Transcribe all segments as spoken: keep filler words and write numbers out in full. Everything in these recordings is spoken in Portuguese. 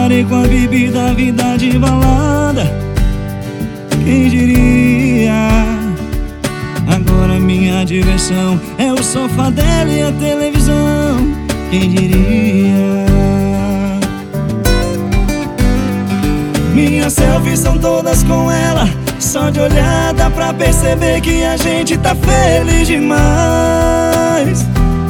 parei com a bebida, a vida de balada. Quem diria? Agora minha diversão é o sofá dela e a televisão. Quem diria? Minhas selfies são todas com ela. Só de olhar dá pra perceber que a gente tá feliz demais.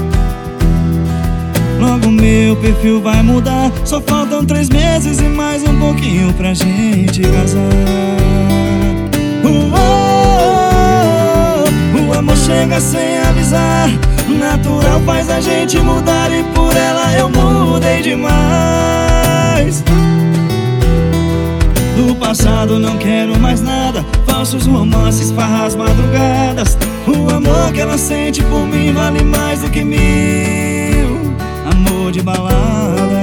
Logo meu perfil vai mudar. Só faltam três meses e mais um pouquinho pra gente casar. uh, oh, oh, O amor chega sem avisar. Natural faz a gente mudar. E por ela eu mudei demais. Do passado não quero mais nada. Falsos romances, farras, madrugadas. O amor que ela sente por mim vale mais do que mil. Amor de balada.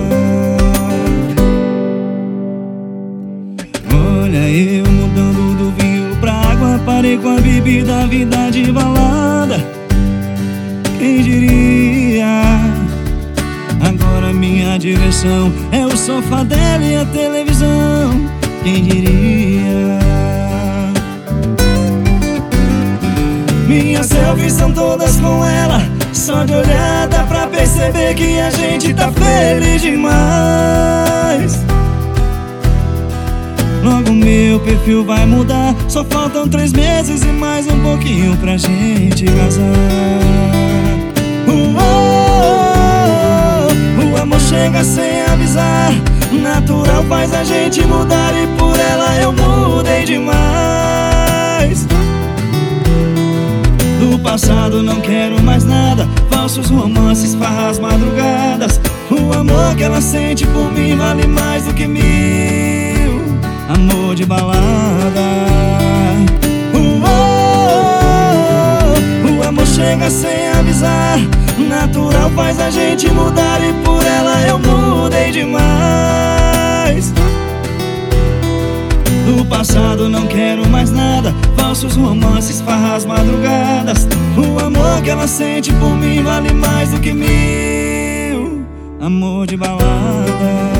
Olha eu mudando do vinho pra água. Parei com a bebida, a vida de balada. Quem diria? Agora minha diversão é o sofá dela e a televisão. Quem diria? Minhas selfies são todas com ela. Só de olhar dá pra perceber que a gente tá feliz demais. Logo meu perfil vai mudar. Só faltam três meses e mais um pouquinho pra gente casar. uh, oh, oh, O amor chega sem avisar. Natural faz a gente mudar. E por ela eu mudei demais. Do passado não quero mais nada. Falsos romances, farras, madrugadas. O amor que ela sente por mim vale mais do que mil. Amor de balada. uh, oh, oh, O amor chega sem avisar. Natural faz a gente mudar. E por ela eu mudei demais. Do passado não quero mais nada. Falsos romances, farras, madrugadas. O amor que ela sente por mim vale mais do que mil. Amor de balada.